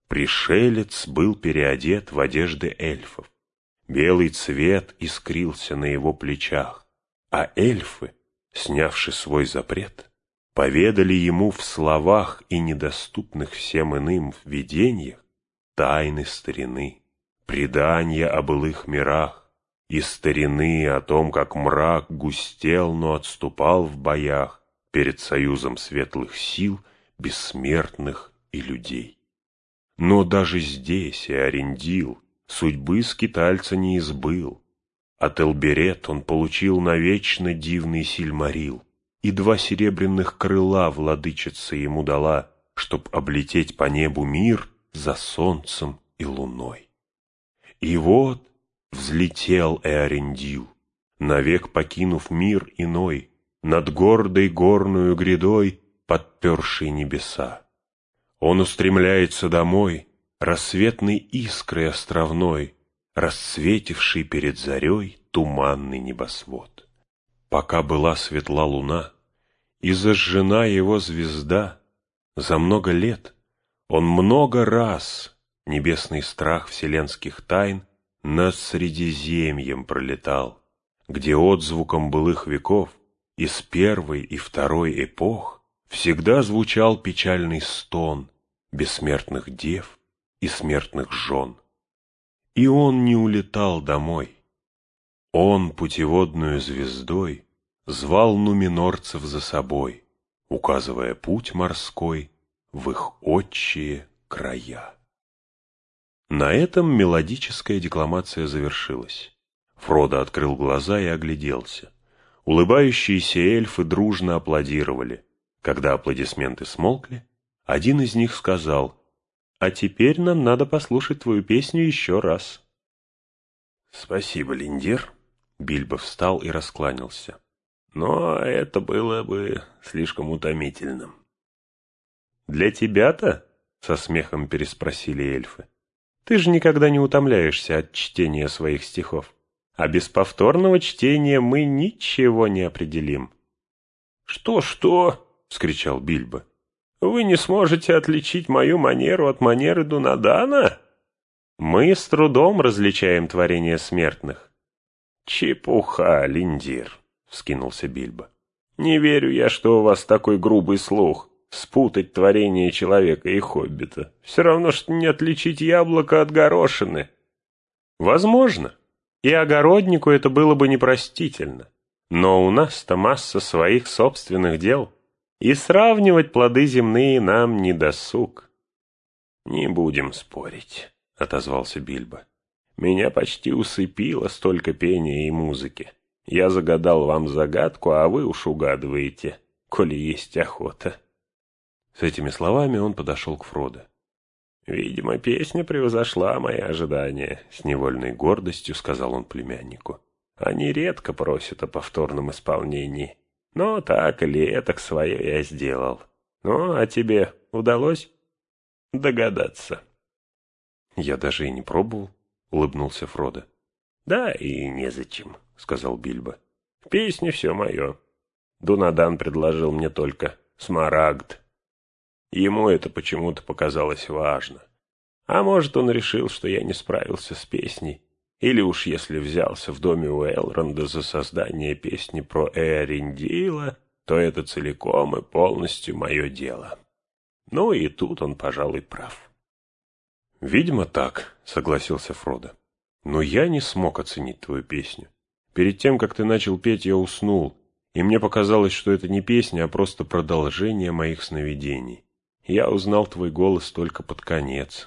Пришелец был переодет в одежды эльфов. Белый цвет искрился на его плечах, а эльфы, снявши свой запрет, поведали ему в словах и недоступных всем иным видениях тайны старины, предания о былых мирах и старины о том, как мрак густел, но отступал в боях перед союзом светлых сил, бессмертных и людей. Но даже здесь Эарендил судьбы скитальца не избыл. От Элберет он получил навечно дивный сильмарил, и 2 серебряных крыла владычица ему дала, чтоб облететь по небу мир за солнцем и луной. И вот взлетел Эарендил, навек покинув мир иной, над гордой горную грядой, подперший небеса. Он устремляется домой, рассветной искрой островной, расцветивший перед зарей туманный небосвод. Пока была светла луна и зажжена его звезда, за много лет он много раз небесный страх вселенских тайн над Средиземьем пролетал, где отзвуком былых веков из первой и второй эпох всегда звучал печальный стон бессмертных дев и смертных жен. И он не улетал домой. Он путеводную звездой звал нуминорцев за собой, указывая путь морской в их отчие края. На этом мелодическая декламация завершилась. Фродо открыл глаза и огляделся. Улыбающиеся эльфы дружно аплодировали. Когда аплодисменты смолкли, один из них сказал: «А теперь нам надо послушать твою песню еще раз». «Спасибо, Линдир». Бильбо встал и раскланялся. «Но это было бы слишком утомительным». «Для тебя-то?» — со смехом переспросили эльфы. «Ты же никогда не утомляешься от чтения своих стихов, а без повторного чтения мы ничего не определим». «Что-что?» — вскричал Бильбо. «Вы не сможете отличить мою манеру от манеры Дунадана?» «Мы с трудом различаем творения смертных». «Чепуха, Линдир», — вскинулся Бильбо. «Не верю я, что у вас такой грубый слух, спутать творение человека и хоббита. Все равно, что не отличить яблоко от горошины». «Возможно, и огороднику это было бы непростительно, но у нас-то масса своих собственных дел». И сравнивать плоды земные нам не досуг. «Не будем спорить», — отозвался Бильбо. «Меня почти усыпило столько пения и музыки. Я загадал вам загадку, а вы уж угадываете, коли есть охота». С этими словами он подошел к Фродо. «Видимо, песня превзошла мои ожидания», — с невольной гордостью сказал он племяннику. «Они редко просят о повторном исполнении. Но так или этак свое я сделал. Ну, а тебе удалось догадаться?» «Я даже и не пробовал», — улыбнулся Фродо. «Да и незачем», — сказал Бильбо. «В песне все мое. Дунадан предложил мне только смарагд. Ему это почему-то показалось важно. А может, он решил, что я не справился с песней. Или уж если взялся в доме у Элронда за создание песни про Эарендила, то это целиком и полностью мое дело. Ну и тут он, пожалуй, прав». «Видимо, так», — согласился Фродо. «Но я не смог оценить твою песню. Перед тем, как ты начал петь, я уснул, и мне показалось, что это не песня, а просто продолжение моих сновидений. Я узнал твой голос только под конец».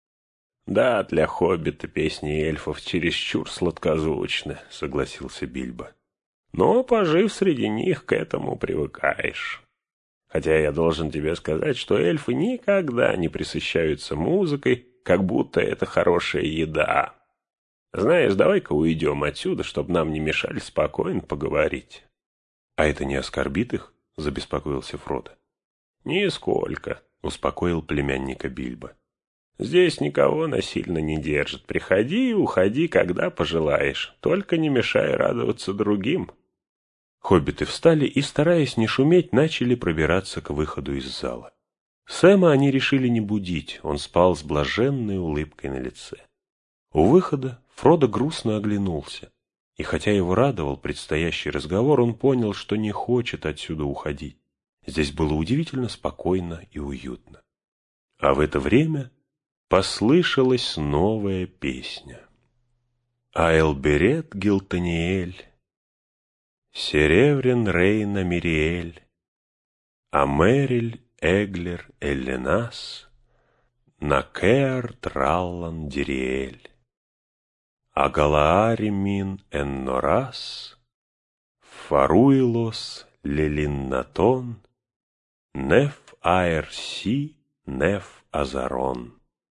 «Да, для хоббита песни эльфов чересчур сладкозвучны», — согласился Бильбо. «Но, пожив среди них, к этому привыкаешь. Хотя я должен тебе сказать, что эльфы никогда не пресыщаются музыкой, как будто это хорошая еда. Знаешь, давай-ка уйдем отсюда, чтобы нам не мешали спокойно поговорить». «А это не оскорбит их?» — забеспокоился Фродо. «Нисколько», — успокоил племянника Бильбо. «Здесь никого насильно не держат. Приходи и уходи, когда пожелаешь. Только не мешай радоваться другим». Хоббиты встали и, стараясь не шуметь, начали пробираться к выходу из зала. Сэма они решили не будить, он спал с блаженной улыбкой на лице. У выхода Фродо грустно оглянулся, и хотя его радовал предстоящий разговор, он понял, что не хочет отсюда уходить. Здесь было удивительно спокойно и уютно. А в это время послышалась новая песня. «Аэлберет Гилтаниэль, Сереврен Рейна Мириэль, Америль Эглер Элленас, Накеар Траллан Дириэль, Агалаари Мин Эннорас, Фаруилос Лелиннатон, Неф Аэр Си, Неф Азарон».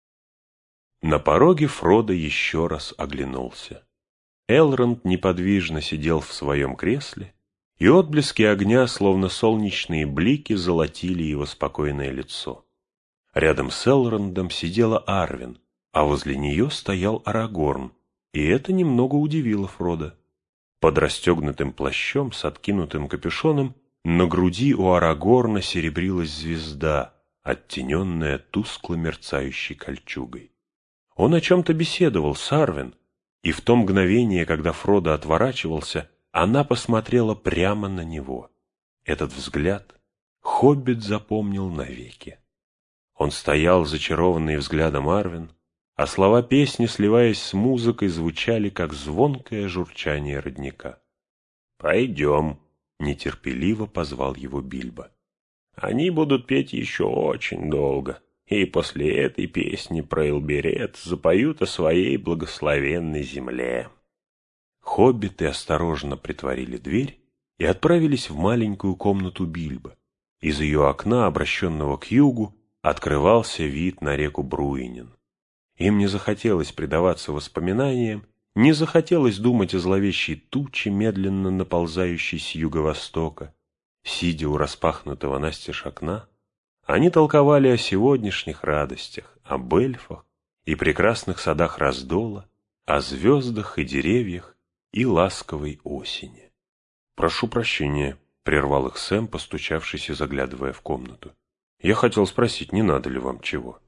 На пороге Фродо еще раз оглянулся. Элронд неподвижно сидел в своем кресле, и отблески огня, словно солнечные блики, золотили его спокойное лицо. Рядом с Элрондом сидела Арвен, а возле нее стоял Арагорн, и это немного удивило Фродо. Под расстегнутым плащом с откинутым капюшоном на груди у Арагорна серебрилась звезда, оттененная тускло мерцающей кольчугой. Он о чем-то беседовал с Арвен, и в то мгновение, когда Фродо отворачивался, она посмотрела прямо на него. Этот взгляд хоббит запомнил навеки. Он стоял, зачарованный взглядом Арвен, а слова песни, сливаясь с музыкой, звучали, как звонкое журчание родника. «Пойдем», — нетерпеливо позвал его Бильбо. «Они будут петь еще очень долго, и после этой песни про Элберет запоют о своей благословенной земле». Хоббиты осторожно притворили дверь и отправились в маленькую комнату Бильбо. Из ее окна, обращенного к югу, открывался вид на реку Бруинин. Им не захотелось предаваться воспоминаниям, не захотелось думать о зловещей туче, медленно наползающей с юго-востока. Сидя у распахнутого настежь окна, они толковали о сегодняшних радостях, об эльфах и прекрасных садах Раздола, о звездах и деревьях и ласковой осени. «Прошу прощения», — прервал их Сэм, постучавшись и заглядывая в комнату. «Я хотел спросить, не надо ли вам чего?»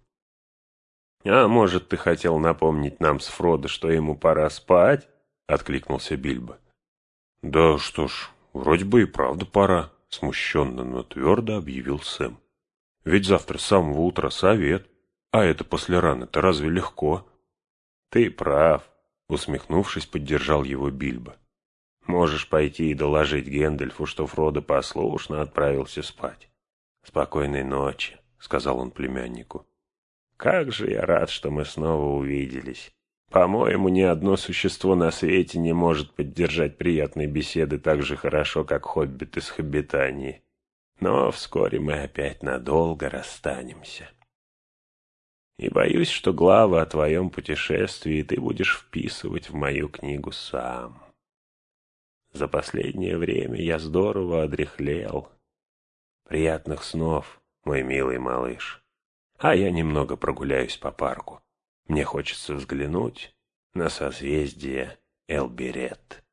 «А может, ты хотел напомнить нам с Фродо, что ему пора спать?» — откликнулся Бильбо. «Да что ж, вроде бы и правда пора», — смущенно, но твердо объявил Сэм. «Ведь завтра с самого утра совет, а это после раны-то разве легко?» «Ты прав», — усмехнувшись, поддержал его Бильбо. «Можешь пойти и доложить Гэндальфу, что Фродо послушно отправился спать. Спокойной ночи», — сказал он племяннику. «Как же я рад, что мы снова увиделись. По-моему, ни одно существо на свете не может поддержать приятной беседы так же хорошо, как хоббиты с Хоббитании. Но вскоре мы опять надолго расстанемся. И боюсь, что главы о твоем путешествии ты будешь вписывать в мою книгу сам. За последнее время я здорово одряхлел. Приятных снов, мой милый малыш. А я немного прогуляюсь по парку. Мне хочется взглянуть на созвездие Элберет».